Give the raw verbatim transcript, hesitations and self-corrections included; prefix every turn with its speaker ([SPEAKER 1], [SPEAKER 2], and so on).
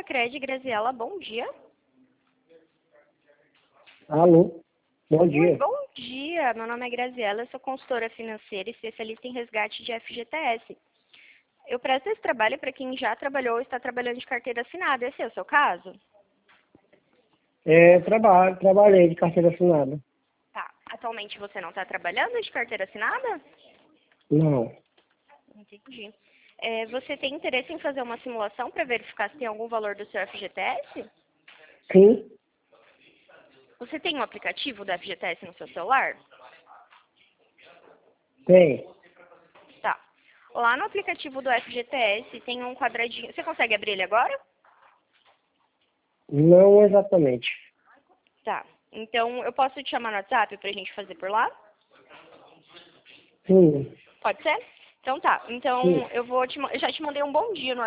[SPEAKER 1] Pacred, Graziela, bom dia.
[SPEAKER 2] Alô, bom dia.
[SPEAKER 1] Oi, bom dia, meu nome é Graziela, eu sou consultora financeira e especialista em resgate de F G T S. Eu presto esse trabalho para quem já trabalhou ou está trabalhando de carteira assinada. Esse é o seu caso?
[SPEAKER 2] É, trabalho, trabalhei de carteira assinada.
[SPEAKER 1] Tá. Atualmente você não está trabalhando de carteira assinada?
[SPEAKER 2] Não.
[SPEAKER 1] Entendi. É, você tem interesse em fazer uma simulação para verificar se tem algum valor do seu F G T S?
[SPEAKER 2] Sim,
[SPEAKER 1] Você tem um aplicativo do F G T S no seu celular?
[SPEAKER 2] tem.
[SPEAKER 1] Tá. Lá no aplicativo do F G T S tem um quadradinho. Você consegue abrir ele agora?
[SPEAKER 2] Não exatamente.
[SPEAKER 1] Tá. Então, eu posso te chamar no WhatsApp pra gente fazer por lá?
[SPEAKER 2] Sim,
[SPEAKER 1] Pode ser? Então tá. Então,
[SPEAKER 2] sim.
[SPEAKER 1] eu vou te, ma- eu já te mandei um bom dia no